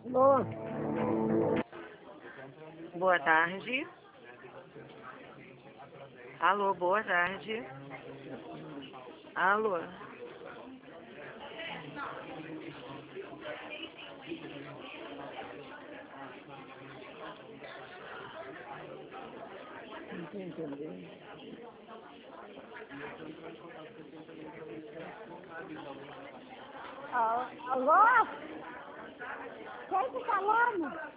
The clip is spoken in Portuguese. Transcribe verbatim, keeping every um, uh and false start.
Alô? Boa tarde. Alô, boa tarde. Alô. Não tô entendendo. Ah, alô? Quem tá falando?